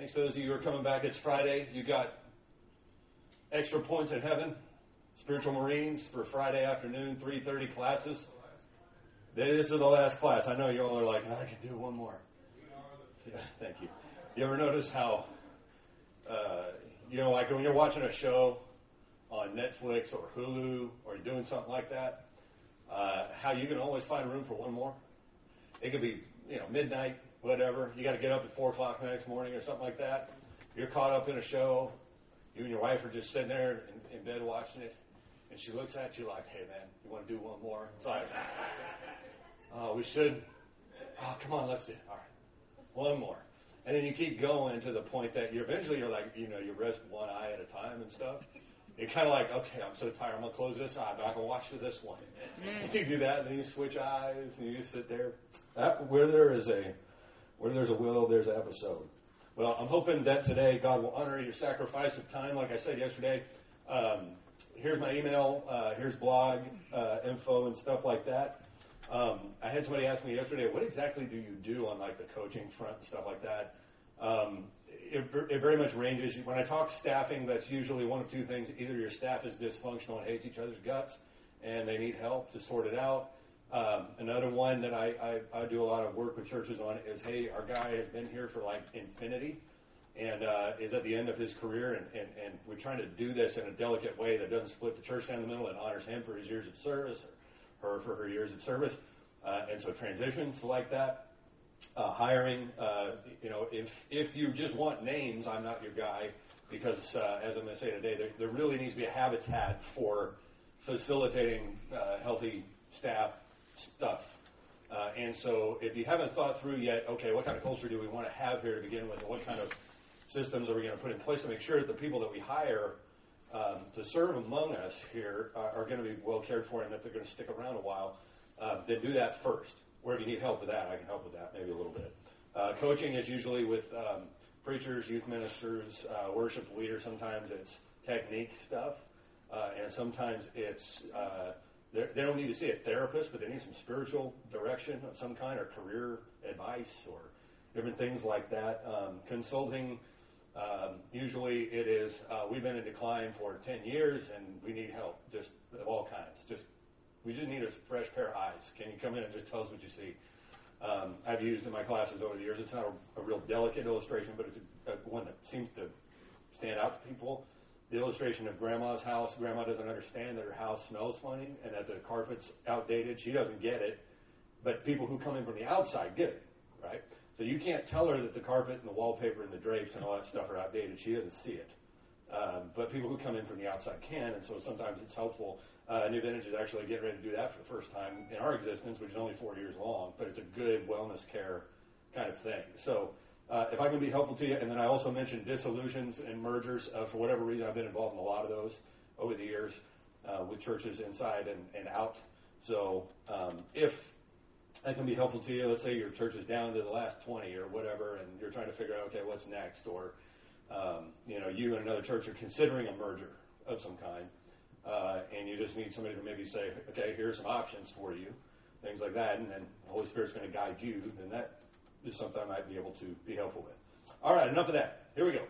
Thanks to those of you who are coming back. It's Friday. You got extra points in heaven. Spiritual Marines for Friday afternoon, 3:30 classes. This is the last class. I know you all are like, I can do one more. Yeah, thank you. You ever notice how, like when you're watching a show on Netflix or Hulu or you're doing something like that, how you can always find room for one more? It could be, midnight, whatever. You got to get up at 4 o'clock the next morning or something like that. You're caught up in a show. You and your wife are just sitting there in bed watching it. And she looks at you like, hey, man, you want to do one more? It's like, we should. Oh, come on, let's do it. All right, one more. And then you keep going to the point that you're like, you rest one eye at a time and stuff. You're kind of like, okay, I'm so tired, I'm going to close this eye, but I can watch this one. And you do that, and then you switch eyes, and you sit there. Where there's a will, there's an episode. Well, I'm hoping that today God will honor your sacrifice of time. Like I said yesterday, here's my email, here's blog info and stuff like that. I had somebody ask me yesterday, what exactly do you do on like the coaching front and stuff like that? It very much ranges. When I talk staffing, that's usually one of two things. Either your staff is dysfunctional and hates each other's guts, and they need help to sort it out. Another one that I do a lot of work with churches on is, hey, our guy has been here for like infinity and is at the end of his career, and we're trying to do this in a delicate way that doesn't split the church down the middle and honors him for his years of service or her for her years of service. And so transitions like that. Hiring, if you just want names, I'm not your guy because, as I'm going to say today, there really needs to be a habitat for facilitating healthy staff stuff. And so if you haven't thought through yet, okay, what kind of culture do we want to have here to begin with, and what kind of systems are we going to put in place to make sure that the people that we hire to serve among us here are going to be well cared for and that they're going to stick around a while, then do that first. Where if you need help with that, I can help with that maybe a little bit. Coaching is usually with preachers, youth ministers, worship leaders. Sometimes it's technique stuff, and sometimes it's they don't need to see a therapist, but they need some spiritual direction of some kind or career advice or different things like that. Consulting, usually it is we've been in decline for 10 years and we need help, just of all kinds. We just need a fresh pair of eyes. Can you come in and just tell us what you see? I've used in my classes over the years. It's not a real delicate illustration, but it's a one that seems to stand out to people. The illustration of grandma's house. Grandma doesn't understand that her house smells funny and that the carpet's outdated. She doesn't get it. But people who come in from the outside get it, right? So you can't tell her that the carpet and the wallpaper and the drapes and all that stuff are outdated. She doesn't see it. But people who come in from the outside can, and so sometimes it's helpful. New Vintage is actually getting ready to do that for the first time in our existence, which is only 4 years long, but it's a good wellness care kind of thing. So if I can be helpful to you, and then I also mentioned dissolutions and mergers. For whatever reason, I've been involved in a lot of those over the years with churches inside and out. So if I can be helpful to you, let's say your church is down to the last 20 or whatever, and you're trying to figure out, okay, what's next, or you and another church are considering a merger of some kind. And you just need somebody to maybe say, okay, here's some options for you, things like that, and then the Holy Spirit's going to guide you, then that is something I might be able to be helpful with. All right, enough of that. Here we go.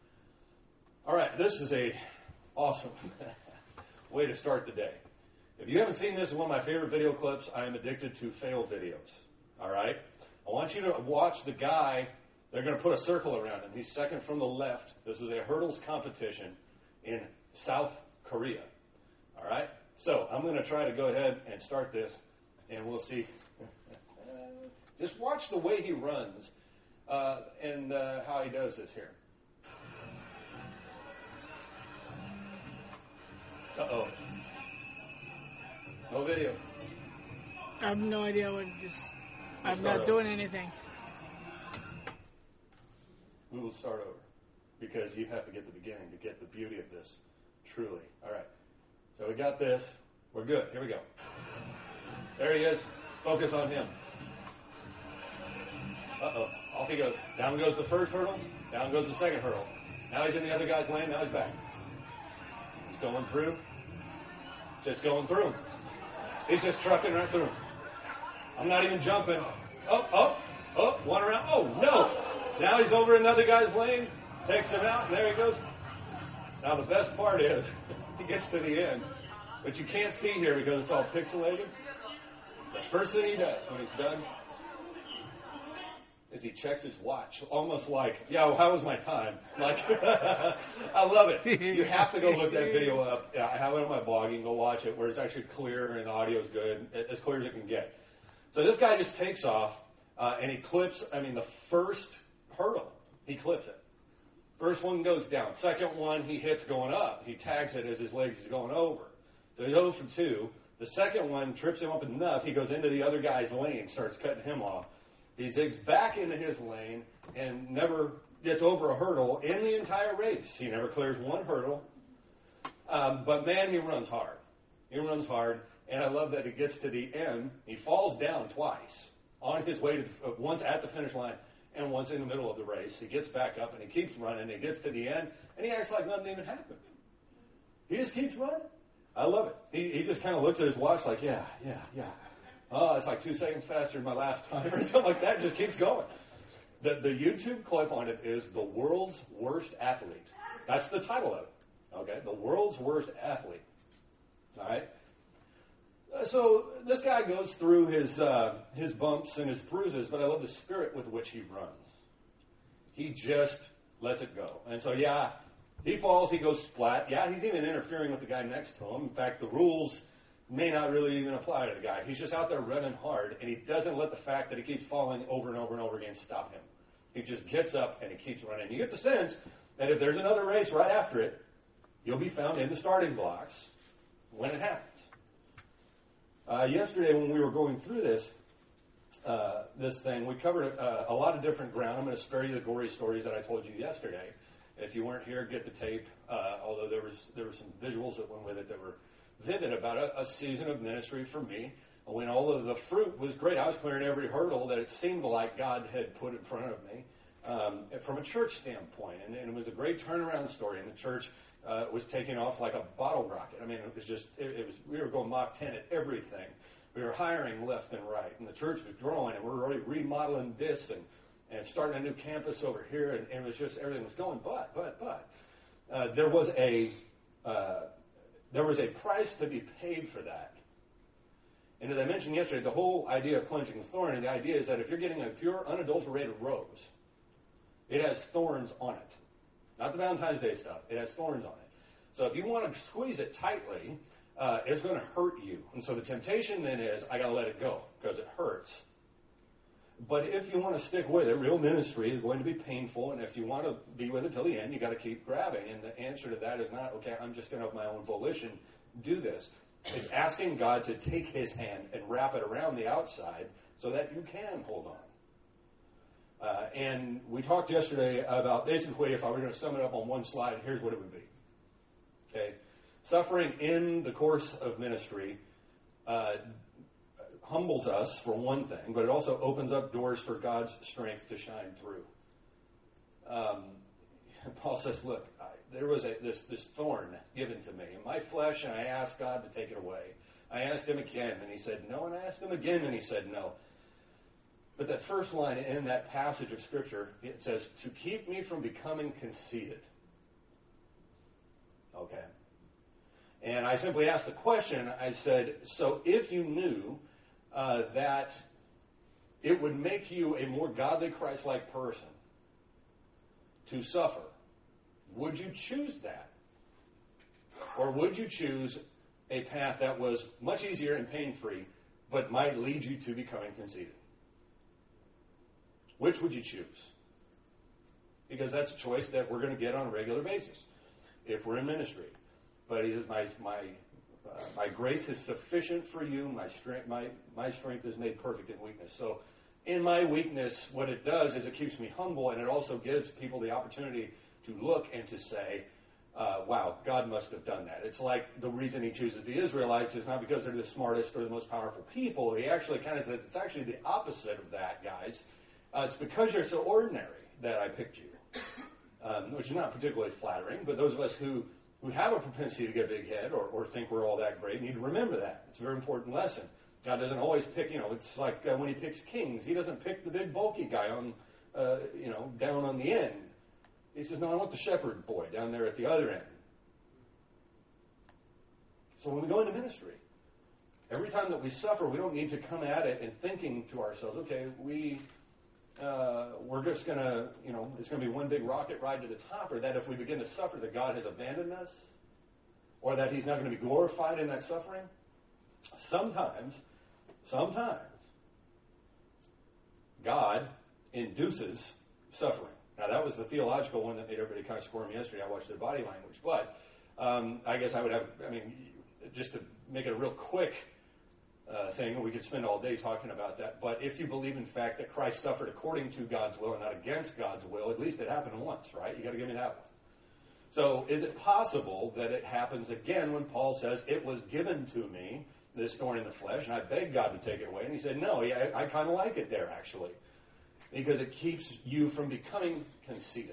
All right, this is a awesome way to start the day. If you haven't seen this, one of my favorite video clips, I am addicted to fail videos. All right? I want you to watch the guy. They're going to put a circle around him. He's second from the left. This is a hurdles competition in South Korea. All right? So I'm going to try to go ahead and start this, and we'll see. Just watch the way he runs and how he does this here. Uh-oh. No video. I have no idea what this... I'm not doing anything. We will start over because you have to get the beginning to get the beauty of this, truly. All right. So we got this. We're good. Here we go. There he is. Focus on him. Uh-oh. Off he goes. Down goes the first hurdle. Down goes the second hurdle. Now he's in the other guy's lane. Now he's back. He's going through. Just going through. He's just trucking right through. I'm not even jumping. Oh, one around. Oh, no. Now he's over another guy's lane, takes him out, and there he goes. Now the best part is, he gets to the end, but you can't see here because it's all pixelated. The first thing he does when he's done is he checks his watch, almost like, yeah, how was my time? Like, I love it. You have to go look that video up. I have it on my blog. You can go watch it where it's actually clear and the audio's good, as clear as it can get. So this guy just takes off, and he clips, the first hurdle, he clips it. First one goes down. Second one, he hits going up. He tags it as his legs is going over. So he goes for 2. The second one trips him up enough, he goes into the other guy's lane, starts cutting him off. He zigs back into his lane and never gets over a hurdle in the entire race. He never clears one hurdle. But man, he runs hard. He runs hard. And I love that he gets to the end. He falls down twice on his way to, once at the finish line and once in the middle of the race. He gets back up and he keeps running. He gets to the end and he acts like nothing even happened. He just keeps running. I love it. He just kind of looks at his watch like, yeah. Oh, it's like 2 seconds faster than my last time or something like that. Just keeps going. The YouTube clip on it is The World's Worst Athlete. That's the title of it. Okay? The World's Worst Athlete. All right? So this guy goes through his bumps and his bruises, but I love the spirit with which he runs. He just lets it go. And so, yeah, he falls, he goes splat. Yeah, he's even interfering with the guy next to him. In fact, the rules may not really even apply to the guy. He's just out there running hard, and he doesn't let the fact that he keeps falling over and over and over again stop him. He just gets up and he keeps running. You get the sense that if there's another race right after it, you'll be found in the starting blocks when it happens. Yesterday when we were going through this thing, we covered a lot of different ground. I'm going to spare you the gory stories that I told you yesterday. If you weren't here, get the tape, although there were some visuals that went with it that were vivid about a season of ministry for me when all of the fruit was great. I was clearing every hurdle that it seemed like God had put in front of me from a church standpoint. And it was a great turnaround story. And the church was taking off like a bottle rocket. It was just, we were going Mach 10 at everything. We were hiring left and right. And the church was growing. And we were already remodeling this and starting a new campus over here. And it was just, everything was going. But there was a price to be paid for that. And as I mentioned yesterday, the whole idea of quenching the thorn, and the idea is that if you're getting a pure, unadulterated rose, it has thorns on it. Not the Valentine's Day stuff. It has thorns on it. So if you want to squeeze it tightly, it's going to hurt you. And so the temptation then is, I got to let it go because it hurts. But if you want to stick with it, real ministry is going to be painful, and if you want to be with it till the end, you got to keep grabbing. And the answer to that is not, okay, I'm just going to, of my own volition, do this. It's asking God to take his hand and wrap it around the outside so that you can hold on. And we talked yesterday about, basically, if I were going to sum it up on one slide, here's what it would be. Okay, suffering in the course of ministry humbles us, for one thing, but it also opens up doors for God's strength to shine through. Paul says, look, there was this thorn given to me in my flesh, and I asked God to take it away. I asked him again, and he said no, and I asked him again, and he said no. But that first line in that passage of Scripture, it says, to keep me from becoming conceited. Okay. And I simply asked the question, I said, so if you knew that it would make you a more godly, Christ-like person to suffer, would you choose that? Or would you choose a path that was much easier and pain-free, but might lead you to becoming conceited? Which would you choose? Because that's a choice that we're going to get on a regular basis if we're in ministry. But he says, my grace is sufficient for you. My strength is made perfect in weakness. So in my weakness, what it does is it keeps me humble, and it also gives people the opportunity to look and to say, wow, God must have done that. It's like the reason he chooses the Israelites is not because they're the smartest or the most powerful people. He actually kind of says it's actually the opposite of that, guys. It's because you're so ordinary that I picked you, which is not particularly flattering, but those of us who have a propensity to get a big head or think we're all that great need to remember that. It's a very important lesson. God doesn't always pick, it's like when he picks kings. He doesn't pick the big bulky guy on down on the end. He says, no, I want the shepherd boy down there at the other end. So when we go into ministry, every time that we suffer, we don't need to come at it and thinking to ourselves, okay, we're just going to, it's going to be one big rocket ride to the top, or that if we begin to suffer that God has abandoned us, or that he's not going to be glorified in that suffering. Sometimes, God induces suffering. Now, that was the theological one that made everybody kind of squirm yesterday. I watched their body language. But I guess just to make it a real quick thing, we could spend all day talking about that. But if you believe, in fact, that Christ suffered according to God's will and not against God's will, at least it happened once, right? You got to give me that one. So is it possible that it happens again when Paul says, it was given to me, this thorn in the flesh, and I begged God to take it away? And he said, no, I kind of like it there, actually, because it keeps you from becoming conceited.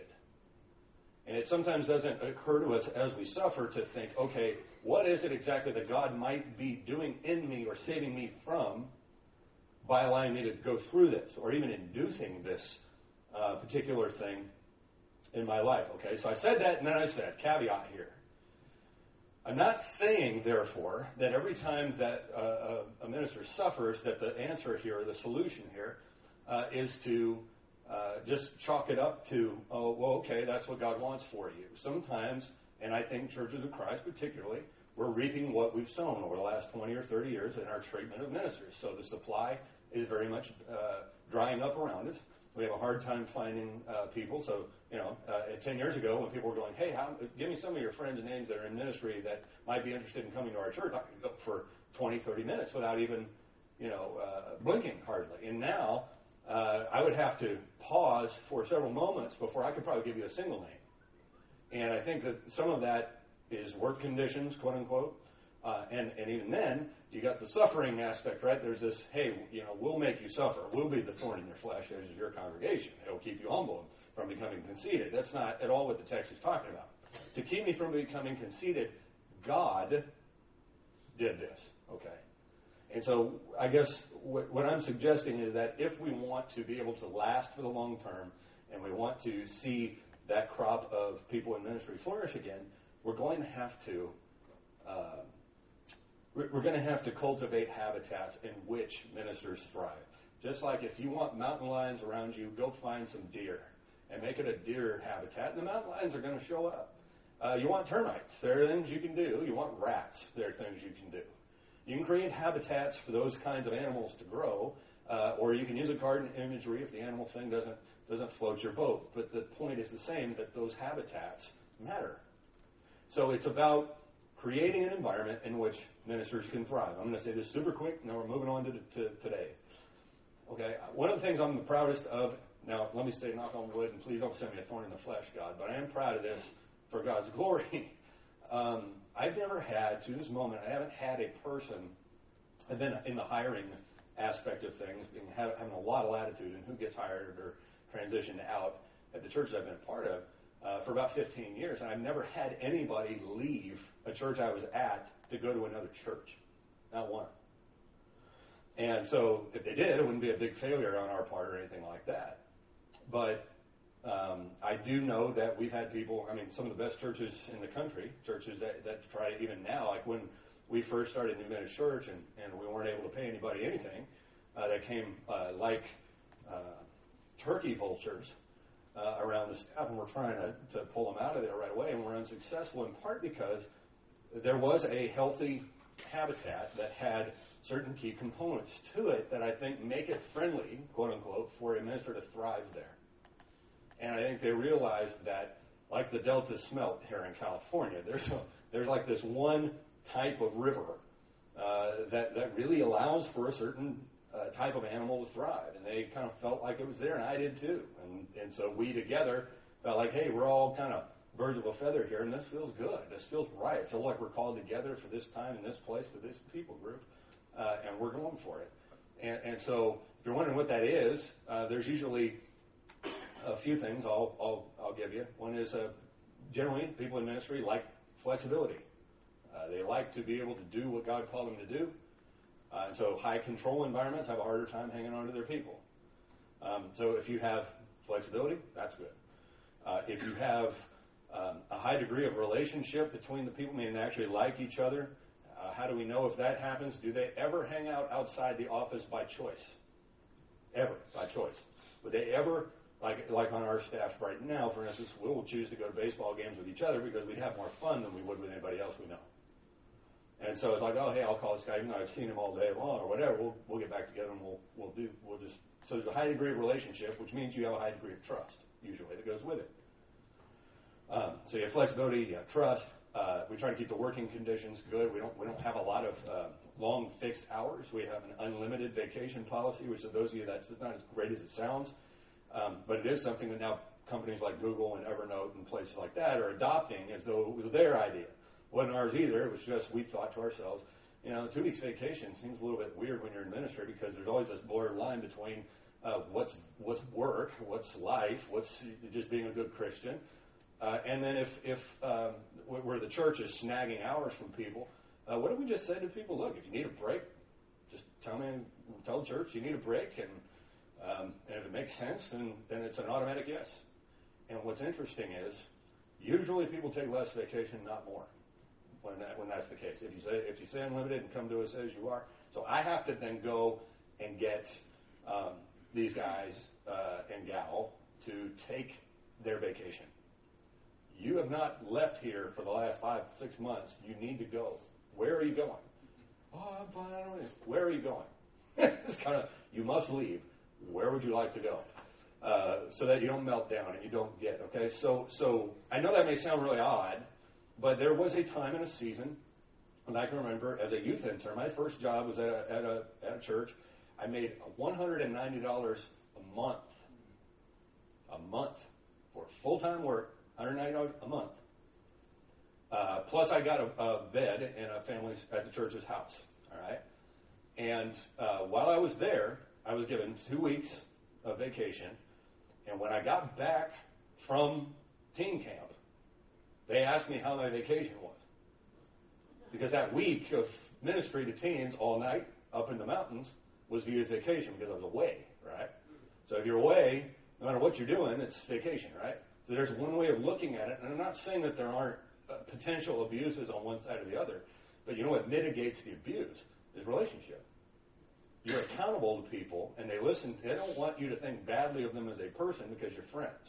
And it sometimes doesn't occur to us as we suffer to think, okay, what is it exactly that God might be doing in me or saving me from by allowing me to go through this, or even inducing this particular thing in my life? Okay, so I said that, and then I said, caveat here. I'm not saying, therefore, that every time that a minister suffers, that the answer here, the solution here, is to just chalk it up to, oh, well, okay, that's what God wants for you. Sometimes, and I think churches of Christ particularly, we're reaping what we've sown over the last 20 or 30 years in our treatment of ministers. So the supply is very much drying up around us. We have a hard time finding people. So, 10 years ago when people were going, hey, give me some of your friends' names that are in ministry that might be interested in coming to our church, I could go for 20, 30 minutes without even, blinking hardly. And now I would have to pause for several moments before I could probably give you a single name. And I think that some of that is work conditions, quote unquote. And even then, you got the suffering aspect, right? There's this, hey, we'll make you suffer. We'll be the thorn in your flesh as your congregation. It'll keep you humble from becoming conceited. That's not at all what the text is talking about. To keep me from becoming conceited, God did this, okay? And so I guess what I'm suggesting is that if we want to be able to last for the long term and we want to see that crop of people in ministry flourish again, we're going to have to cultivate habitats in which ministers thrive. Just like if you want mountain lions around you, go find some deer and make it a deer habitat, and the mountain lions are going to show up. You want termites, there are things you can do. You want rats, there are things you can do. You can create habitats for those kinds of animals to grow, or you can use a garden imagery if the animal thing doesn't float your boat. But the point is the same, that those habitats matter. So it's about creating an environment in which ministers can thrive. I'm going to say this super quick, now we're moving on to today. Okay, one of the things I'm the proudest of, now let me say knock on wood, and please don't send me a thorn in the flesh, God, but I am proud of this for God's glory. I've never had, to this moment, I haven't had a person, I've been in the hiring aspect of things, having a lot of latitude in who gets hired or transitioned out at the churches I've been a part of for about 15 years, and I've never had anybody leave a church I was at to go to another church. Not one. And so if they did, it wouldn't be a big failure on our part or anything like that. But I do know that we've had people, some of the best churches in the country, churches that try even now, like when we first started New Ministry Church and we weren't able to pay anybody anything, that came like turkey vultures around the staff, and we're trying to pull them out of there right away, and we're unsuccessful in part because there was a healthy habitat that had certain key components to it that I think make it friendly, quote unquote, for a minister to thrive there. And I think they realized that, like the Delta smelt here in California, there's like this one type of river that really allows for a certain type of animal to thrive. And they kind of felt like it was there, and I did too. And so we together felt like, hey, we're all kind of birds of a feather here, and this feels good. This feels right. It feels like we're called together for this time and this place to this people group, and we're going for it. And so if you're wondering what that is, there's usually a few things I'll give you. One is generally people in ministry like flexibility. They like to be able to do what God called them to do. And so high control environments have a harder time hanging on to their people. So if you have Flexibility, that's good. If you have a high degree of relationship between the people, meaning they actually like each other, how do we know if that happens? Do they ever hang out outside the office by choice? Ever, by choice. Would they ever, like on our staff right now, for instance, we'll choose to go to baseball games with each other because we'd have more fun than we would with anybody else we know. And so it's like, oh, hey, I'll call this guy, even though I've seen him all day long or whatever. We'll get back together and we'll just. So there's a high degree of relationship, which means you have a high degree of trust, usually, that goes with it. So you have flexibility, you have trust. We try to keep the working conditions good. We don't have a lot of long fixed hours. We have an unlimited vacation policy, which to those of you that's not as great as it sounds, but it is something that now companies like Google and Evernote and places like that are adopting as though it was their idea. It wasn't ours either. It was just we thought to ourselves, 2 weeks vacation seems a little bit weird when you're in ministry because there's always this blurred line between what's work, what's life, what's just being a good Christian. And then if where the church is snagging hours from people, what do we just say to people? Look, if you need a break, just tell the church you need a break, and if it makes sense, then it's an automatic yes. And what's interesting is, usually people take less vacation, not more, when that's the case. If you say unlimited and come to us as you are, so I have to then go and get these guys and gal to take their vacation. You have not left here for the last 5-6 months. You need to go. Where are you going? Oh, I'm fine. I don't know. Where are you going? It's kind of, you must leave. Where would you like to go? So that you don't melt down and you don't get, okay? So I know that may sound really odd, but there was a time in a season, and I can remember as a youth intern, my first job was at a church. I made $190 a month for full-time work. $190 a month. Plus, I got a bed in a family's at the church's house. All right. And while I was there, I was given 2 weeks of vacation. And when I got back from teen camp, they asked me how my vacation was, because that week of ministry to teens all night up in the mountains was viewed as vacation because I was away. Right. So if you're away, no matter what you're doing, it's vacation. Right. So there's one way of looking at it, and I'm not saying that there aren't potential abuses on one side or the other, but you know what mitigates the abuse is relationship. You're accountable to people, and they listen. They don't want you to think badly of them as a person because you're friends.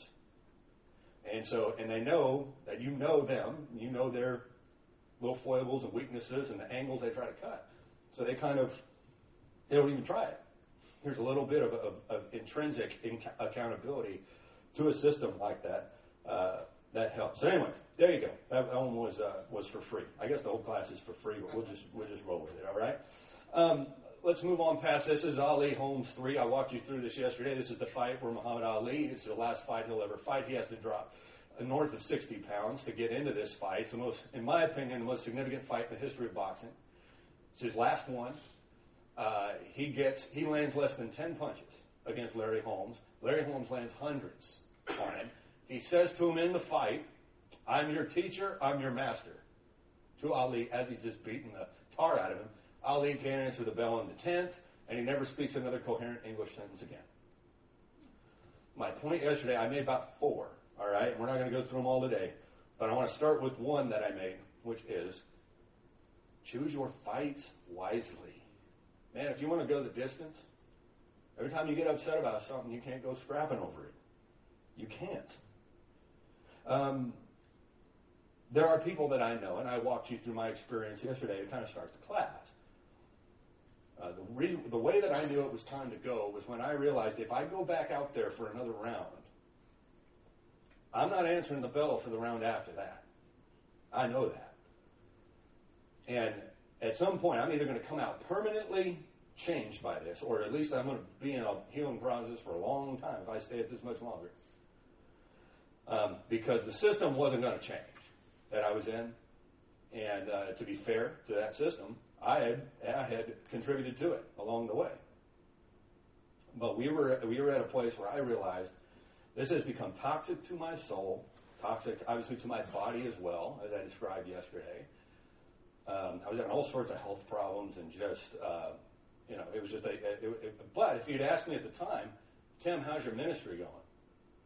And they know that you know them, you know their little foibles and weaknesses and the angles they try to cut. So they don't even try it. There's a little bit of intrinsic accountability to a system like that. That helps. So anyway, there you go. That one was for free. I guess the whole class is for free, but we'll just roll with it. All right. Let's move on past this. This is Ali Holmes 3. I walked you through this yesterday. This is the fight where Muhammad Ali, this is the last fight he'll ever fight. He has to drop north of 60 pounds to get into this fight. It's the most, in my opinion, the most significant fight in the history of boxing. It's his last one. He lands less than 10 punches against Larry Holmes. Larry Holmes lands hundreds on him. He says to him in the fight, "I'm your teacher, I'm your master," to Ali as he's just beating the tar out of him. Ali can't answer the bell in the 10th, and he never speaks another coherent English sentence again. My point yesterday, I made about 4, all right? And we're not going to go through them all today, but I want to start with one that I made, which is choose your fights wisely. Man, if you want to go the distance, every time you get upset about something, you can't go scrapping over it. You can't. There are people that I know, and I walked you through my experience yesterday to kind of start the class. The way that I knew it was time to go was when I realized if I go back out there for another round, I'm not answering the bell for the round after that. I know that. And at some point, I'm either going to come out permanently changed by this, or at least I'm going to be in a healing process for a long time if I stay at this much longer. Because the system wasn't going to change that I was in. And to be fair to that system, I had contributed to it along the way. But we were at a place where I realized this has become toxic to my soul, toxic obviously to my body as well, as I described yesterday. I was having all sorts of health problems and just, it was just but if you'd asked me at the time, "Tim, how's your ministry going?"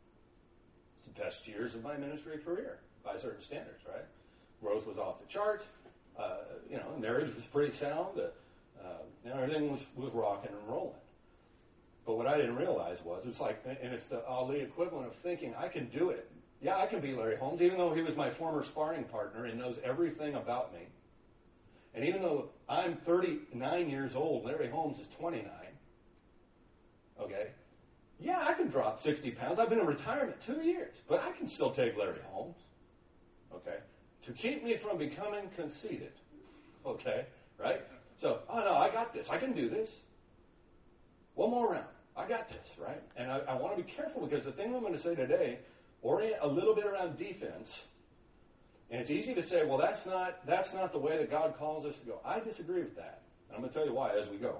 It's the best years of my ministry career by certain standards, right? Growth was off the charts. Marriage was pretty sound. Everything was rocking and rolling. But what I didn't realize was, it's like, and it's the Ali equivalent of thinking, I can do it. Yeah, I can be Larry Holmes, even though he was my former sparring partner and knows everything about me. And even though I'm 39 years old, Larry Holmes is 29. Okay? Yeah, I can drop 60 pounds. I've been in retirement 2 years, but I can still take Larry Holmes. Okay? To keep me from becoming conceited. Okay? Right? So, I got this. I can do this. One more round. I got this, right? And I want to be careful because the thing I'm going to say today, orient a little bit around defense. And it's easy to say, well, that's not the way that God calls us to go. I disagree with that. And I'm going to tell you why as we go.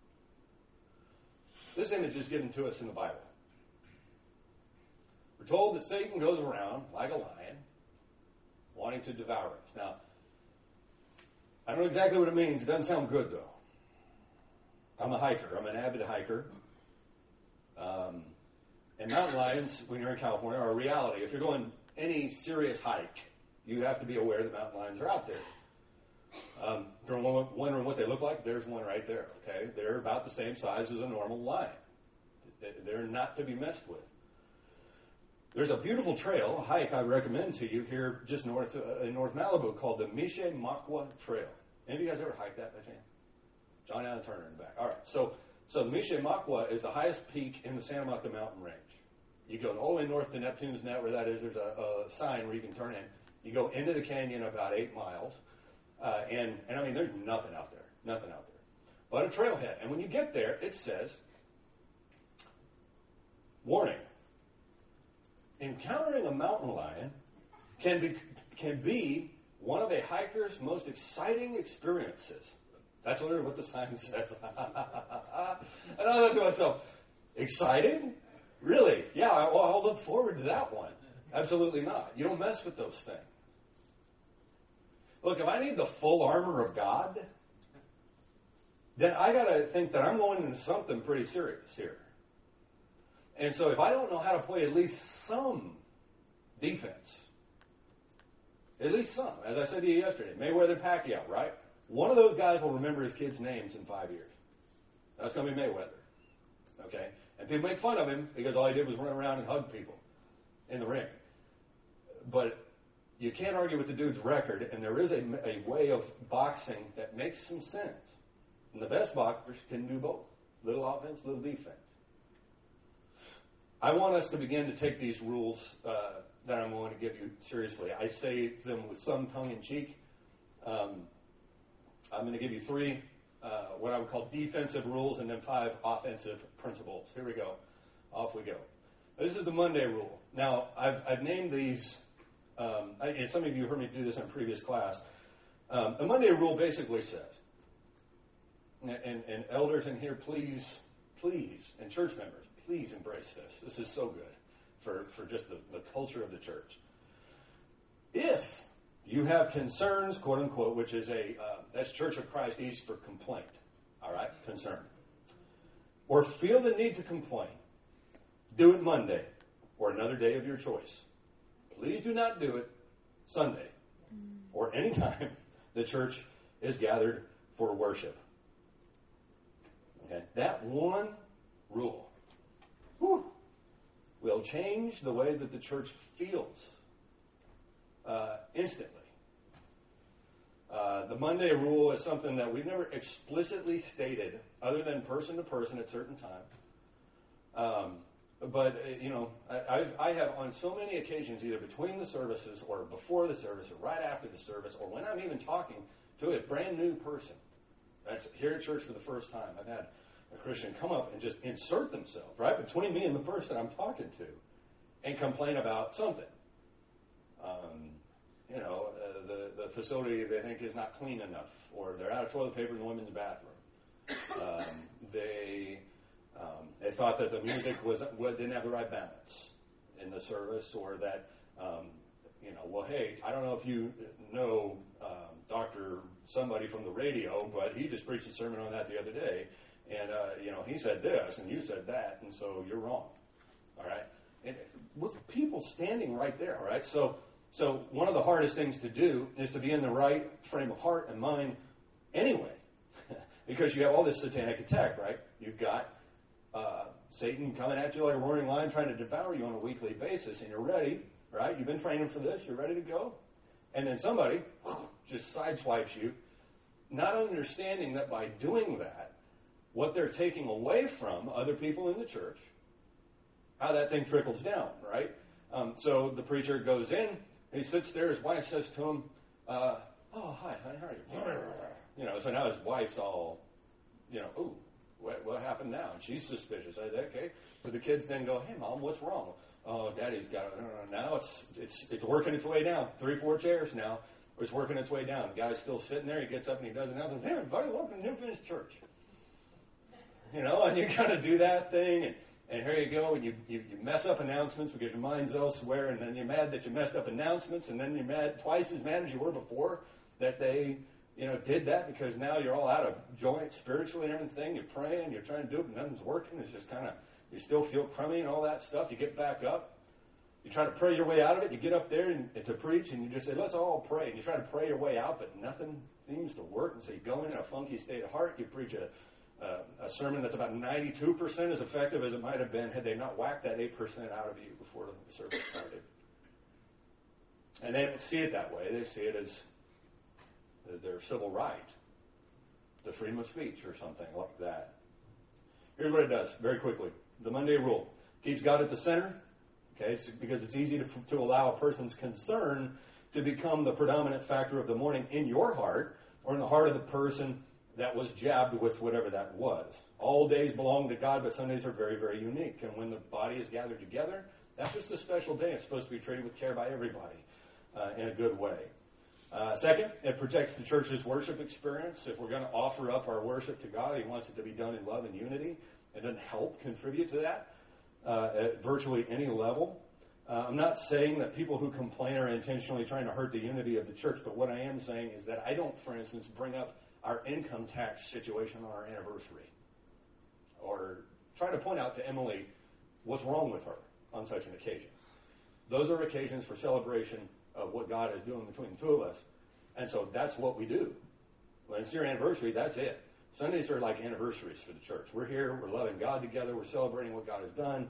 This image is given to us in the Bible. We're told that Satan goes around like a lion, wanting to devour us. Now, I don't know exactly what it means. It doesn't sound good, though. I'm a hiker. I'm an avid hiker. And mountain lions, when you're in California, are a reality. If you're going any serious hike, you have to be aware that mountain lions are out there. If you're wondering what they look like, there's one right there. Okay, they're about the same size as a normal lion. They're not to be messed with. There's a beautiful trail, a hike I recommend to you here just north in North Malibu called the Michemacua Trail. Any of you guys ever hiked that by chance? John Allen Turner in the back. All right, so the Michemacua is the highest peak in the Santa Monica Mountain Range. You go all the way north to Neptune's Net, where that is. There's a sign where you can turn in. You go into the canyon about 8 miles, and I mean, there's nothing out there, but a trailhead. And when you get there, it says, warning, encountering a mountain lion can be one of a hiker's most exciting experiences. That's literally what the sign says. And I thought to myself, exciting? Really? Yeah, I'll look forward to that one. Absolutely not. You don't mess with those things. Look, if I need the full armor of God, then I got to think that I'm going into something pretty serious here. And so if I don't know how to play at least some defense, at least some, as I said to you yesterday, Mayweather Pacquiao, right? One of those guys will remember his kids' names in 5 years. That's going to be Mayweather. Okay? And people make fun of him because all he did was run around and hug people in the ring. But you can't argue with the dude's record, and there is a way of boxing that makes some sense. And the best boxers can do both. Little offense, little defense. I want us to begin to take these rules that I'm going to give you seriously. I say them with some tongue-in-cheek. I'm going to give you 3 what I would call defensive rules and then 5 offensive principles. Here we go. Off we go. This is the Monday rule. Now, I've named these, and some of you heard me do this in a previous class. The Monday rule basically says, and elders in here, please, and church members, please embrace this. This is so good for just the culture of the church. If you have concerns, quote unquote, which is that's Church of Christ East for complaint. All right? Concern. Or feel the need to complain, do it Monday or another day of your choice. Please do not do it Sunday or any time the church is gathered for worship. Okay? That one rule will change the way that the church feels instantly. The Monday rule is something that we've never explicitly stated other than person to person at certain times. But I have on so many occasions, either between the services or before the service or right after the service, or when I'm even talking to a brand new person that's here at church for the first time, I've had a Christian come up and just insert themselves right between me and the person I'm talking to and complain about something. The facility they think is not clean enough, or they're out of toilet paper in the women's bathroom. They thought that the music didn't have the right balance in the service, or that hey, I don't know if you know Dr. somebody from the radio, but he just preached a sermon on that the other day, and he said this and you said that, and so you're wrong. All right, with people standing right there, right? So one of the hardest things to do is to be in the right frame of heart and mind anyway, because you have all this satanic attack, right? You've got Satan coming at you like a roaring lion trying to devour you on a weekly basis, and you're ready, right? You've been training for this. You're ready to go. And then somebody just sideswipes you, not understanding that by doing that, what they're taking away from other people in the church, how that thing trickles down, right? So the preacher goes in, he sits there, his wife says to him, oh, hi, honey, how are you? So now his wife's all, ooh, what happened now? And she's suspicious. I said, okay. So the kids then go, hey, Mom, what's wrong? Oh, Daddy's got it. Now it's working its way down. 3-4 chairs now. It's working its way down. The guy's still sitting there. He gets up and he does announcements. Hey, everybody, welcome to New Vintage Church. And you kind of do that thing, and here you go, and you mess up announcements because your mind's elsewhere, and then you're mad that you messed up announcements, and then you're mad, twice as mad as you were before that they, did that, because now you're all out of joint spiritually and everything. You're praying, you're trying to do it, but nothing's working. It's just kind of, you still feel crummy and all that stuff. You get back up. You try to pray your way out of it. You get up there and to preach, and you just say, let's all pray. And you try to pray your way out, but nothing seems to work. And so you go in a funky state of heart. You preach a sermon that's about 92% as effective as it might have been had they not whacked that 8% out of you before the service started. And they don't see it that way. They see it as their civil right, the freedom of speech or something like that. Here's what it does, very quickly. The Monday rule keeps God at the center, okay, because it's easy to allow a person's concern to become the predominant factor of the morning in your heart or in the heart of the person that was jabbed with whatever that was. All days belong to God, but Sundays are very, very unique. And when the body is gathered together, that's just a special day. It's supposed to be treated with care by everybody in a good way. Second, it protects the church's worship experience. If we're going to offer up our worship to God, He wants it to be done in love and unity. It doesn't help contribute to that at virtually any level. I'm not saying that people who complain are intentionally trying to hurt the unity of the church, but what I am saying is that I don't, for instance, bring up our income tax situation on our anniversary or try to point out to Emily what's wrong with her on such an occasion. Those are occasions for celebration of what God is doing between the two of us. And so that's what we do. When it's your anniversary, that's it. Sundays are like anniversaries for the church. We're here, we're loving God together, we're celebrating what God has done.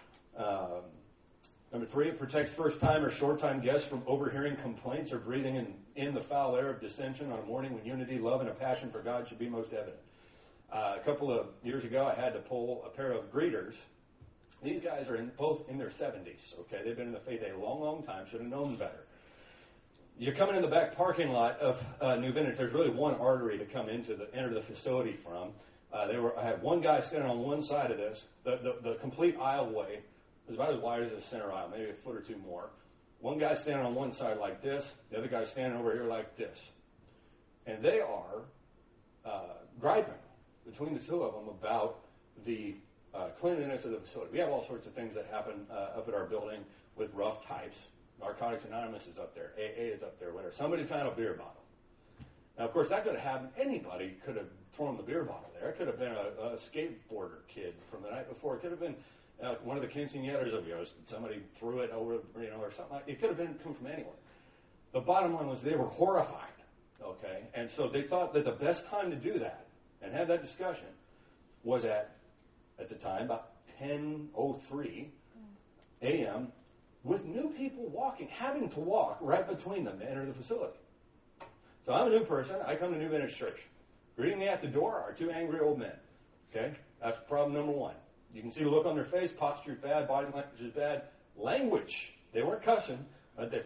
Number 3, it protects first-time or short-time guests from overhearing complaints or breathing in the foul air of dissension on a morning when unity, love, and a passion for God should be most evident. A couple of years ago, I had to pull a pair of greeters. These guys are both in their 70s, okay? They've been in the faith a long, long time, should have known better. You're coming in the back parking lot of New Vintage. There's really one artery to come enter the facility from. I had one guy standing on one side of this. The complete aisleway was about as wide as the center aisle, maybe a foot or two more. One guy standing on one side like this. The other guy standing over here like this. And they are griping between the two of them about the cleanliness of the facility. We have all sorts of things that happen up at our building with rough types. Narcotics Anonymous is up there. AA is up there, whatever. Somebody found a beer bottle. Now, of course, that could have happened. Anybody could have thrown the beer bottle there. It could have been a skateboarder kid from the night before. It could have been one of the quinceañeras of yours. Somebody threw it over, or something like that. It could have come from anywhere. The bottom line was they were horrified, okay? And so they thought that the best time to do that and have that discussion was at the time, about 10:03 a.m., with new people having to walk right between them to enter the facility. So I'm a new person. I come to New Vintage Church. Greeting me at the door are 2 angry old men. Okay? That's problem number 1. You can see the look on their face. Posture's bad. Body language is bad. Language. They weren't cussing. But they're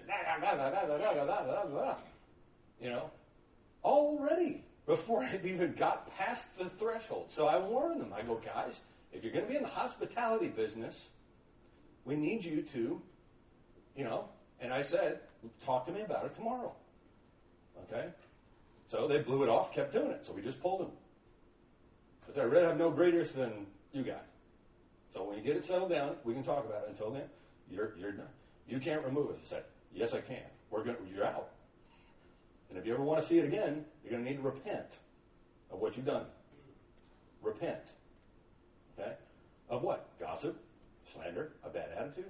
already before I've even got past the threshold. So I warn them. I go, guys, if you're going to be in the hospitality business, we need you to, and I said, talk to me about it tomorrow. Okay? So they blew it off, kept doing it. So we just pulled them. I said, I really have no greeters than you guys. So when you get it settled down, we can talk about it. Until then, you're done. You can't remove us. I said, yes, I can. You're out. And if you ever want to see it again, you're going to need to repent of what you've done. Repent. Okay? Of what? Gossip, slander, a bad attitude.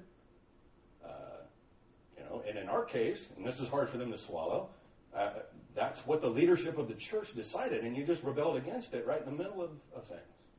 And in our case, and this is hard for them to swallow, that's what the leadership of the church decided, and you just rebelled against it right in the middle of things.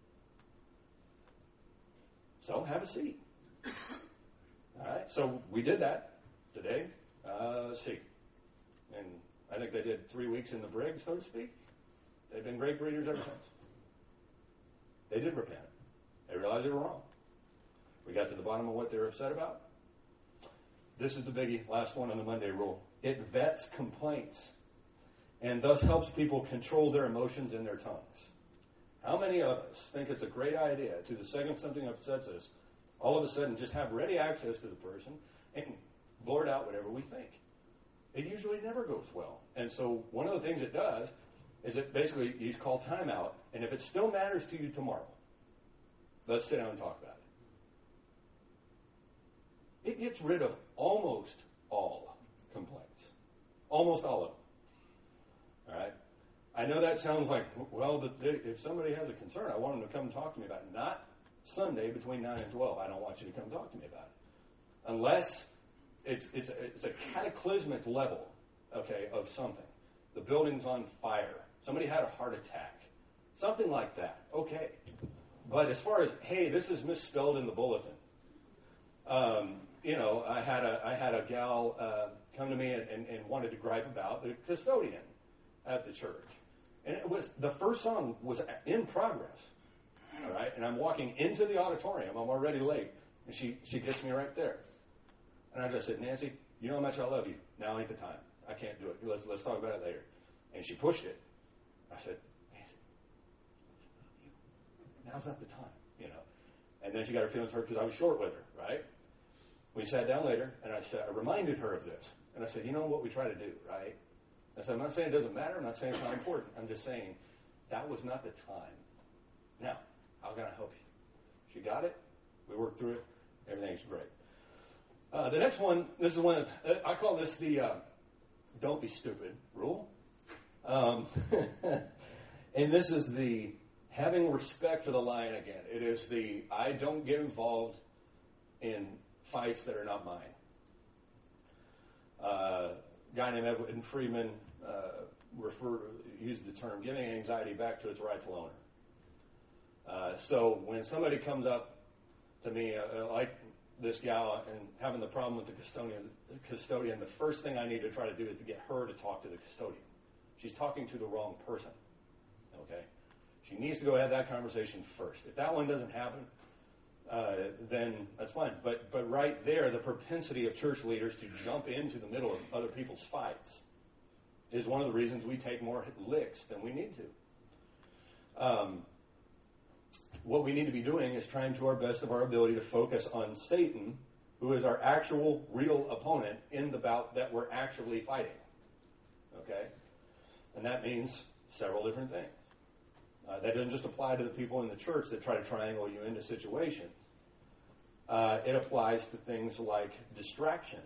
So have a seat. All right, so we did that today. Let's see. And I think they did 3 weeks in the brig, so to speak. They've been great breeders ever since. They did repent. They realized they were wrong. We got to the bottom of what they were upset about. This is the biggie, last one on the Monday rule. It vets complaints and thus helps people control their emotions and their tongues. How many of us think it's a great idea to the second something upsets us, all of a sudden just have ready access to the person and blurt out whatever we think? It usually never goes well. And so one of the things it does is it basically, you call timeout, and if it still matters to you tomorrow, let's sit down and talk about it. It gets rid of almost all complaints. Almost all of them. All right? I know that sounds like, well, if somebody has a concern, I want them to come talk to me about it. Not Sunday between 9 and 12. I don't want you to come talk to me about it. Unless it's a cataclysmic level, okay, of something. The building's on fire. Somebody had a heart attack. Something like that. Okay. But as far as, hey, this is misspelled in the bulletin. I had a gal come to me and wanted to gripe about the custodian at the church. And it was, the first song was in progress. All right. And I'm walking into the auditorium. I'm already late. And she gets me right there. And I just said, Nancy, you know how much I love you. Now ain't the time. I can't do it. Let's talk about it later. And she pushed it. I said, Nancy, now's not the time, And then she got her feelings hurt because I was short with her, right? We sat down later, and I reminded her of this. And I said, you know what we try to do, right? I said, I'm not saying it doesn't matter. I'm not saying it's not important. I'm just saying that was not the time. Now, how can I help you? She got it. We worked through it. Everything's great. The next one, this is one, I call this the don't be stupid rule. And this is the having respect for the line again. It is the I don't get involved in fights that are not mine. A guy named Edwin Friedman used the term giving anxiety back to its rightful owner. So when somebody comes up to me, like this gal, and having the problem with the custodian, the first thing I need to try to do is to get her to talk to the custodian. She's talking to the wrong person. Okay? She needs to go have that conversation first. If that one doesn't happen, then that's fine. But right there, the propensity of church leaders to jump into the middle of other people's fights is one of the reasons we take more licks than we need to. What we need to be doing is trying to our best of our ability to focus on Satan, who is our actual, real opponent in the bout that we're actually fighting. Okay? And that means several different things. That doesn't just apply to the people in the church that try to triangle you into situations. It applies to things like distractions.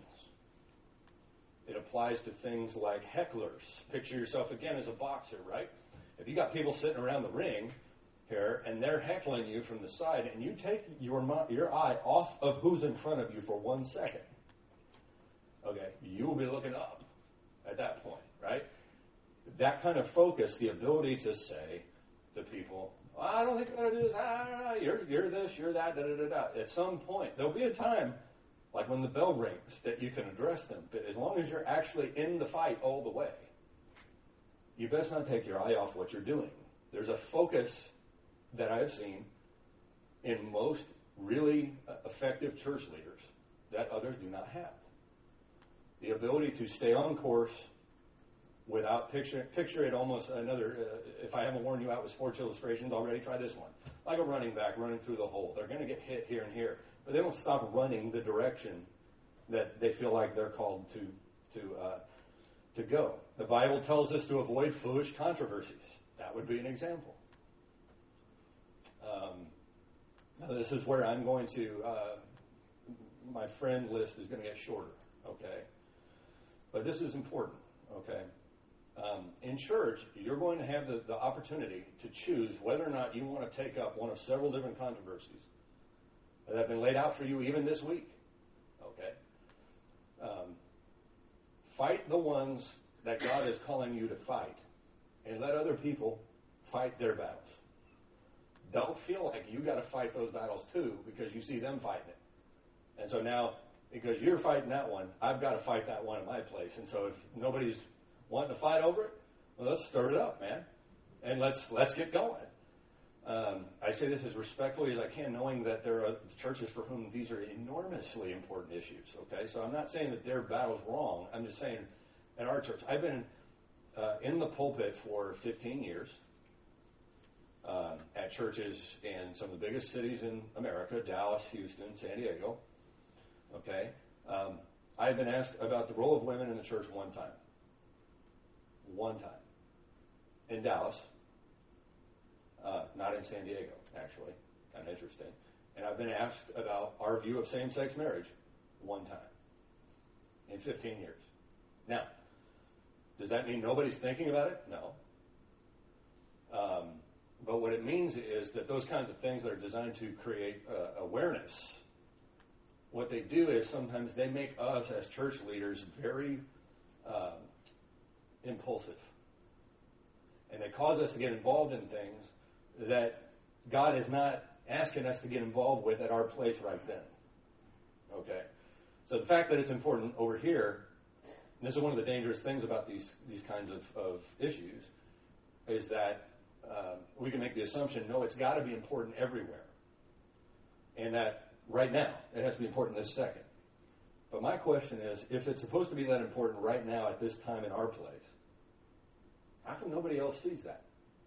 It applies to things like hecklers. Picture yourself again as a boxer, right? If you got people sitting around the ring here and they're heckling you from the side and you take your eye off of who's in front of you for 1 second, okay, you will be looking up at that point, right? That kind of focus, the ability to say to people, I don't think I'm going to do this, you're this, you're that, da-da-da-da. At some point, there'll be a time, like when the bell rings, that you can address them. But as long as you're actually in the fight all the way, you best not take your eye off what you're doing. There's a focus that I've seen in most really effective church leaders that others do not have. The ability to stay on course without picture it almost another, if I haven't worn you out with sports illustrations already, try this one. Like a running back running through the hole. They're going to get hit here and here, but they don't stop running the direction that they feel like they're called to go. The Bible tells us to avoid foolish controversies. That would be an example. Now this is where I'm going to, my friend list is going to get shorter, okay? But this is important, okay? In church, you're going to have the opportunity to choose whether or not you want to take up one of several different controversies that have been laid out for you even this week. Okay? Fight the ones that God is calling you to fight, and let other people fight their battles. Don't feel like you got to fight those battles too because you see them fighting it. And so now, because you're fighting that one, I've got to fight that one in my place. And so if nobody's wanting to fight over it, well, let's stir it up, man, and let's get going. I say this as respectfully as I can, knowing that there are churches for whom these are enormously important issues. Okay, so I'm not saying that their battle's wrong. I'm just saying, at our church, I've been in the pulpit for 15 years at churches in some of the biggest cities in America: Dallas, Houston, San Diego. Okay, I've been asked about the role of women in the church one time. In Dallas. Not in San Diego, actually. Kind of interesting. And I've been asked about our view of same-sex marriage one time in 15 years. Now, does that mean nobody's thinking about it? No. But what it means is that those kinds of things that are designed to create awareness, what they do is sometimes they make us as church leaders very impulsive. And they cause us to get involved in things that God is not asking us to get involved with at our place right then. Okay? So the fact that it's important over here, and this is one of the dangerous things about these kinds of issues, is that we can make the assumption, no, it's got to be important everywhere. And that right now, it has to be important this second. But my question is, if it's supposed to be that important right now at this time in our place, how come nobody else sees that?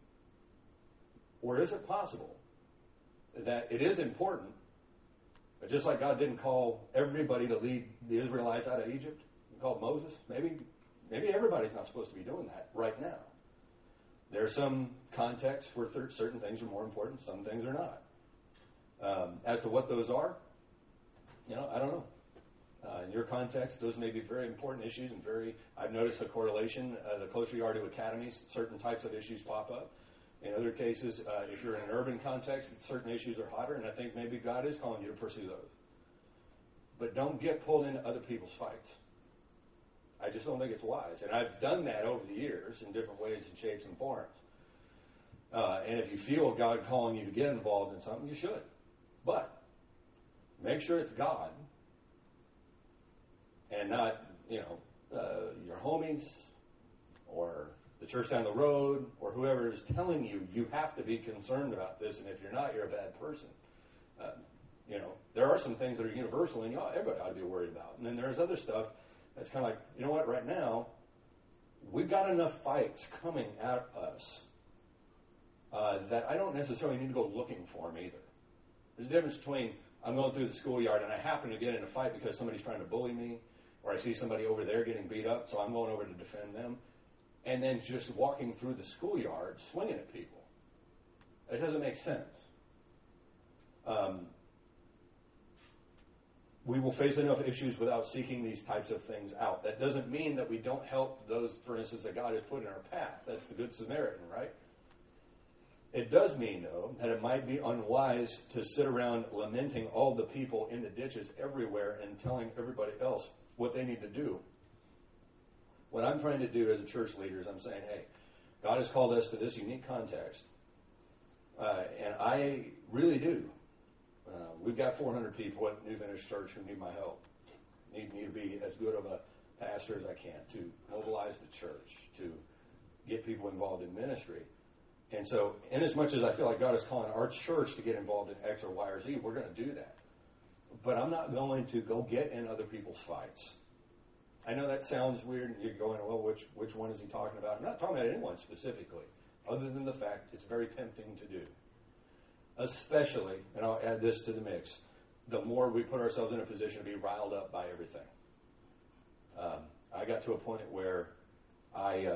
Or is it possible that it is important, but just like God didn't call everybody to lead the Israelites out of Egypt, He called Moses, maybe everybody's not supposed to be doing that right now. There's some contexts where certain things are more important, some things are not. As to what those are, I don't know. In your context, those may be very important issues, and I've noticed a correlation. The closer you are to academies, certain types of issues pop up. In other cases, if you're in an urban context, certain issues are hotter, and I think maybe God is calling you to pursue those. But don't get pulled into other people's fights. I just don't think it's wise. And I've done that over the years in different ways and shapes and forms. And if you feel God calling you to get involved in something, you should. But make sure it's God and not, your homies or the church down the road or whoever is telling you have to be concerned about this, and if you're not, you're a bad person. There are some things that are universal and everybody ought to be worried about. And then there's other stuff that's kind of like, you know what, right now, we've got enough fights coming at us that I don't necessarily need to go looking for them either. There's a difference between I'm going through the schoolyard and I happen to get in a fight because somebody's trying to bully me, or I see somebody over there getting beat up, so I'm going over to defend them, and then just walking through the schoolyard swinging at people. It doesn't make sense. We will face enough issues without seeking these types of things out. That doesn't mean that we don't help those, for instance, that God has put in our path. That's the Good Samaritan, right? It does mean, though, that it might be unwise to sit around lamenting all the people in the ditches everywhere and telling everybody else what they need to do. What I'm trying to do as a church leader is I'm saying, hey, God has called us to this unique context, and I really do. We've got 400 people at New Vintage Church who need my help. Need me to be as good of a pastor as I can to mobilize the church, to get people involved in ministry. And so, inasmuch as I feel like God is calling our church to get involved in X or Y or Z, we're going to do that. But I'm not going to go get in other people's fights. I know that sounds weird, and you're going, well, which one is he talking about? I'm not talking about anyone specifically, other than the fact it's very tempting to do. Especially, and I'll add this to the mix, the more we put ourselves in a position to be riled up by everything. I got to a point where I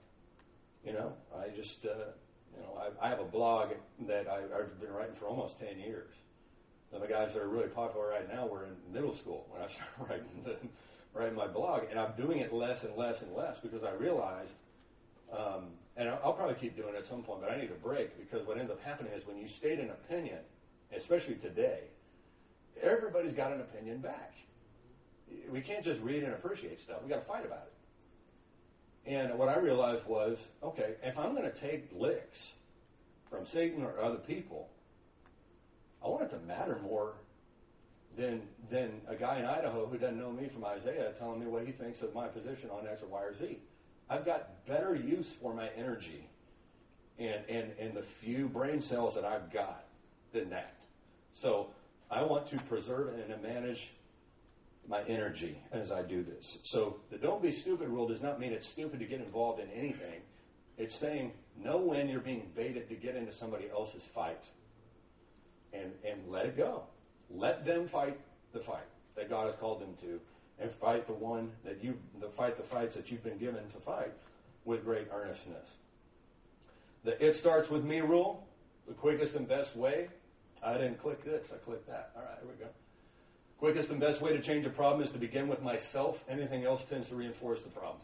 have a blog that I've been writing for almost 10 years. Some of the guys that are really popular right now were in middle school when I started writing my blog, and I'm doing it less and less and less because I realized, and I'll probably keep doing it at some point, but I need a break because what ends up happening is when you state an opinion, especially today, everybody's got an opinion back. We can't just read and appreciate stuff. We got to fight about it. And what I realized was, okay, if I'm going to take licks from Satan or other people, I want it to matter more than a guy in Idaho who doesn't know me from Isaiah telling me what he thinks of my position on X or Y or Z. I've got better use for my energy and the few brain cells that I've got than that. So I want to preserve and manage my energy as I do this. So the don't be stupid rule does not mean it's stupid to get involved in anything. It's saying know when you're being baited to get into somebody else's fight and let it go. Let them fight the fight that God has called them to, and fight the fights that you've been given to fight with great earnestness. The it starts with me rule, the quickest and best way. I didn't click this, I clicked that. All right, here we go. Quickest and best way to change a problem is to begin with myself. Anything else tends to reinforce the problem.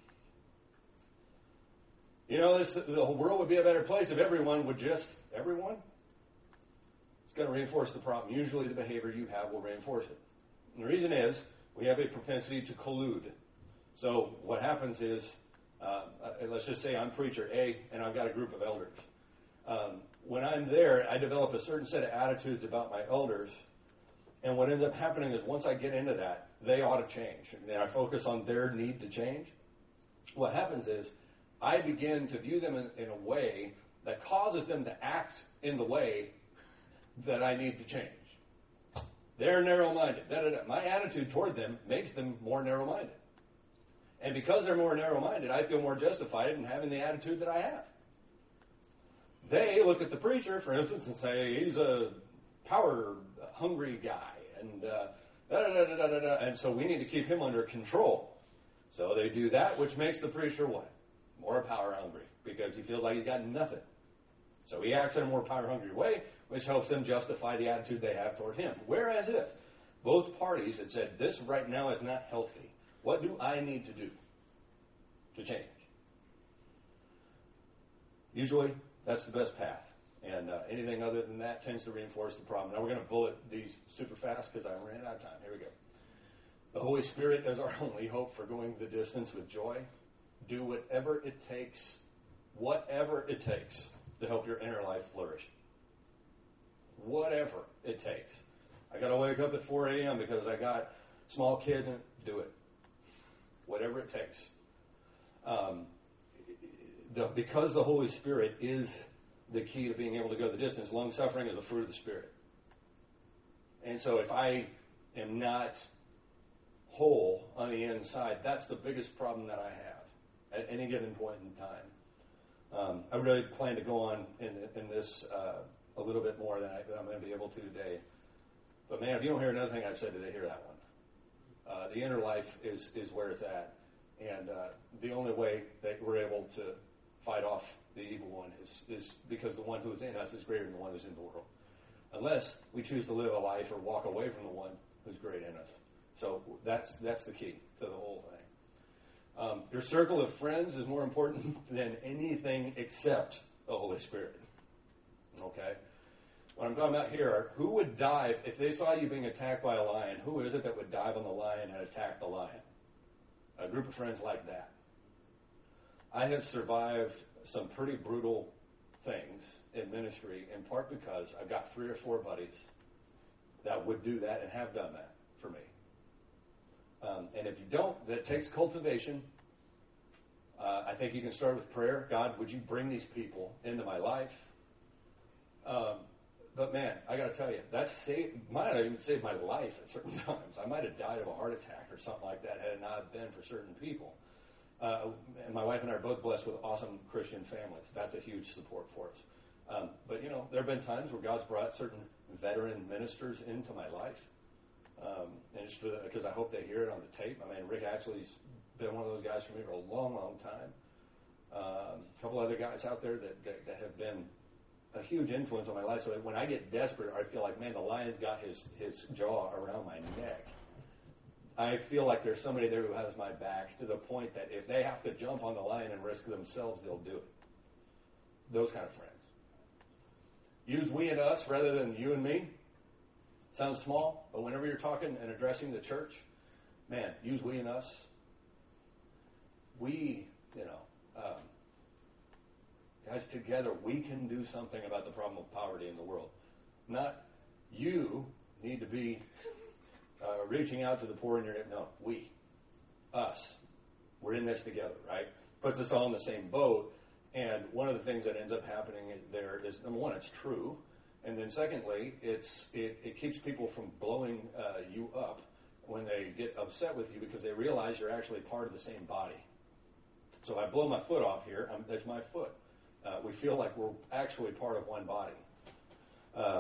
You know, the whole world would be a better place if everyone. It's going to reinforce the problem. Usually the behavior you have will reinforce it. And the reason is we have a propensity to collude. So what happens is, let's just say I'm preacher A and I've got a group of elders. When I'm there, I develop a certain set of attitudes about my elders. And what ends up happening is once I get into that, they ought to change. And I focus on their need to change. What happens is I begin to view them in a way that causes them to act in the way that I need to change. They're narrow-minded. My attitude toward them makes them more narrow-minded. And because they're more narrow-minded, I feel more justified in having the attitude that I have. They look at the preacher, for instance, and say, he's a power-hungry guy, and and so we need to keep him under control. So they do that, which makes the preacher what? More power-hungry, because he feels like he's got nothing. So he acts in a more power-hungry way, which helps them justify the attitude they have toward him. Whereas if both parties had said, this right now is not healthy, what do I need to do to change? Usually, that's the best path. And anything other than that tends to reinforce the problem. Now we're going to bullet these super fast because I ran out of time. Here we go. The Holy Spirit is our only hope for going the distance with joy. Do whatever it takes to help your inner life flourish. Whatever it takes. I got to wake up at 4 a.m. because I got small kids, and do it. Whatever it takes. Because the Holy Spirit is the key to being able to go the distance, long-suffering is a fruit of the Spirit. And so if I am not whole on the inside, that's the biggest problem that I have at any given point in time. I really plan to go on in this a little bit more than I'm going to be able to today. But man, if you don't hear another thing I've said today, hear that one. The inner life is where it's at. And the only way that we're able to fight off the evil one is because the one who is in us is greater than the one who's in the world. Unless we choose to live a life or walk away from the one who's great in us. So that's the key to the whole thing. Your circle of friends is more important than anything except the Holy Spirit. Okay? What I'm talking about here are who would dive if they saw you being attacked by a lion. Who is it that would dive on the lion and attack the lion? A group of friends like that. I have survived some pretty brutal things in ministry, in part because I've got 3 or 4 buddies that would do that and have done that for me. And if you don't, that takes cultivation. I think you can start with prayer. God, would you bring these people into my life? But man, I got to tell you, that might have even saved my life at certain times. I might have died of a heart attack or something like that had it not been for certain people. And my wife and I are both blessed with awesome Christian families. That's a huge support for us. But you know, there have been times where God's brought certain veteran ministers into my life. And it's because I hope they hear it on the tape. I mean, Rick Ashley's been one of those guys for me for a long, long time. A couple other guys out there that have been a huge influence on my life. So that when I get desperate, I feel like, man, the lion's got his jaw around my neck. I feel like there's somebody there who has my back to the point that if they have to jump on the lion and risk themselves, they'll do it. Those kind of friends. Use we and us rather than you and me. Sounds small, but whenever you're talking and addressing the church, man, use we and us. We, guys, together, we can do something about the problem of poverty in the world. Not you need to be reaching out to the poor in your, no, we, us. We're in this together, right? Puts us all in the same boat. And one of the things that ends up happening there is, number one, it's true. And then secondly, it keeps people from blowing you up when they get upset with you because they realize you're actually part of the same body. So if I blow my foot off here, that's my foot. We feel like we're actually part of one body. I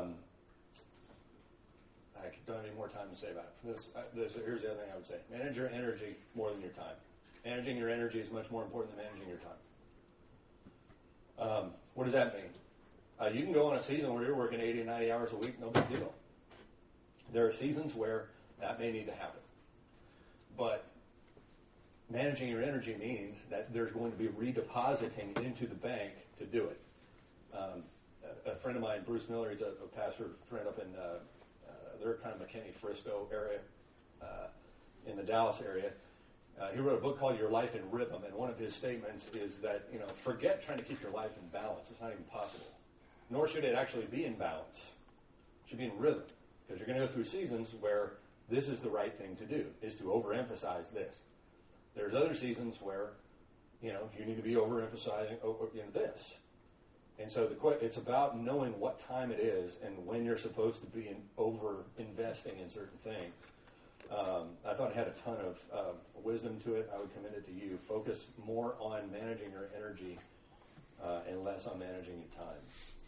don't have any more time to say about it. Here's the other thing I would say. Manage your energy more than your time. Managing your energy is much more important than managing your time. What does that mean? You can go on a season where you're working 80 and 90 hours a week, no big deal. There are seasons where that may need to happen. But managing your energy means that there's going to be redepositing into the bank to do it. A friend of mine, Bruce Miller, he's a pastor friend up in, they're kind of McKinney, Frisco area, in the Dallas area. He wrote a book called Your Life in Rhythm, and one of his statements is that, forget trying to keep your life in balance. It's not even possible. Nor should it actually be in balance. It should be in rhythm, because you're going to go through seasons where this is the right thing to do, is to overemphasize this. There's other seasons where, you need to be overemphasizing this. And so it's about knowing what time it is and when you're supposed to be over-investing in certain things. I thought it had a ton of wisdom to it. I would commend it to you. Focus more on managing your energy and less on managing your time.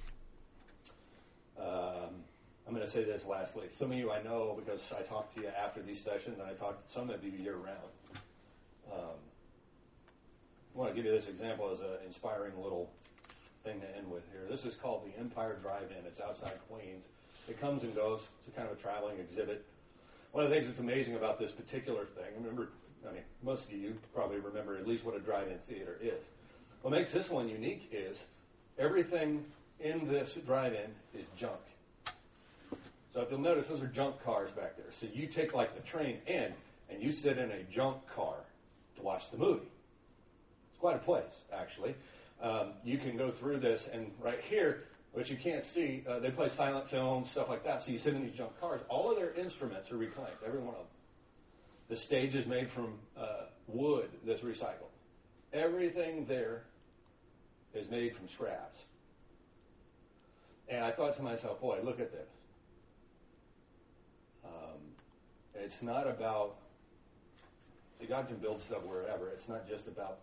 I'm going to say this lastly. Some of you I know because I talk to you after these sessions, and I talk to some of you year-round. I want to give you this example as an inspiring little thing to end with here. This is called the Empire Drive-In. It's outside Queens. It comes and goes. It's a kind of a traveling exhibit. One of the things that's amazing about this particular thing, most of you probably remember at least what a drive-in theater is. What makes this one unique is everything in this drive-in is junk. So if you'll notice, those are junk cars back there. So you take like the train in and you sit in a junk car to watch the movie. It's quite a place, actually. You can go through this, and right here, which you can't see, they play silent film, stuff like that. So you sit in these junk cars. All of their instruments are reclaimed, every one of them. The stage is made from wood that's recycled. Everything there is made from scraps. And I thought to myself, boy, look at this. It's not about, God can build stuff wherever. It's not just about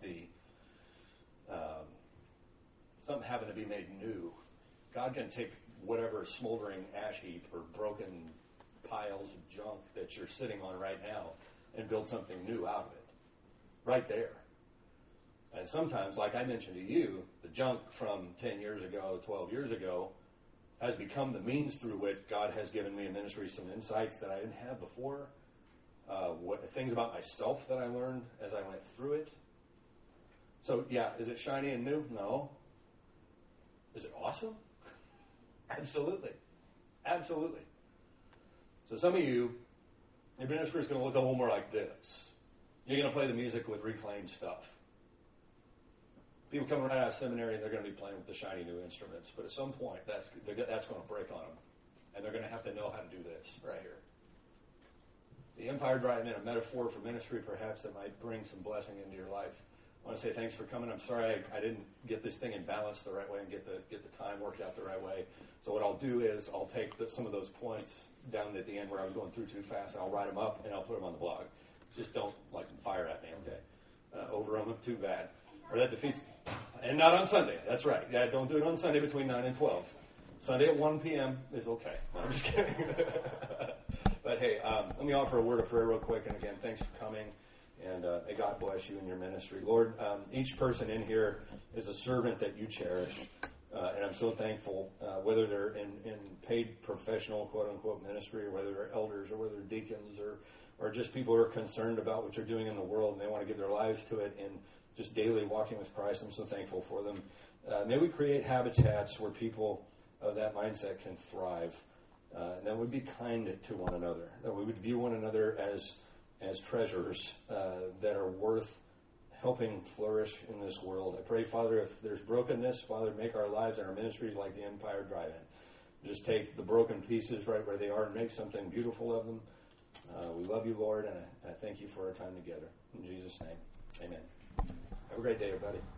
something having to be made new. God can take whatever smoldering ash heap or broken piles of junk that you're sitting on right now and build something new out of it. Right there. And sometimes, like I mentioned to you, the junk from 10 years ago, 12 years ago, has become the means through which God has given me in ministry some insights that I didn't have before. Things about myself that I learned as I went through it. So, yeah, is it shiny and new? No. Is it awesome? Absolutely. Absolutely. So some of you, your ministry is going to look a little more like this. You're going to play the music with reclaimed stuff. People coming right out of seminary, they're going to be playing with the shiny new instruments. But at some point, that's going to break on them. And they're going to have to know how to do this right here. The Empire Drive-In, a metaphor for ministry, perhaps, that might bring some blessing into your life. I want to say thanks for coming. I'm sorry I didn't get this thing in balance the right way and get the time worked out the right way. So what I'll do is I'll take some of those points down at the end where I was going through too fast. I'll write them up and I'll put them on the blog. Just don't fire at me, okay? Over them, too bad. Or that defeats. And not on Sunday. That's right. Yeah, don't do it on Sunday between 9 and 12. Sunday at 1 p.m. is okay. No, I'm just kidding. But hey, let me offer a word of prayer real quick. And again, thanks for coming. And may God bless you in your ministry. Lord, each person in here is a servant that you cherish. And I'm so thankful, whether they're in paid professional, quote-unquote, ministry, or whether they're elders, or whether they're deacons, or just people who are concerned about what you're doing in the world, and they want to give their lives to it, and just daily walking with Christ. I'm so thankful for them. May we create habitats where people of that mindset can thrive. And that we'd be kind to one another, that we would view one another as treasures that are worth helping flourish in this world. I pray, Father, if there's brokenness, Father, make our lives and our ministries like the Empire Drive-In. Just take the broken pieces right where they are and make something beautiful of them. We love you, Lord, and I thank you for our time together. In Jesus' name, amen. Have a great day, everybody.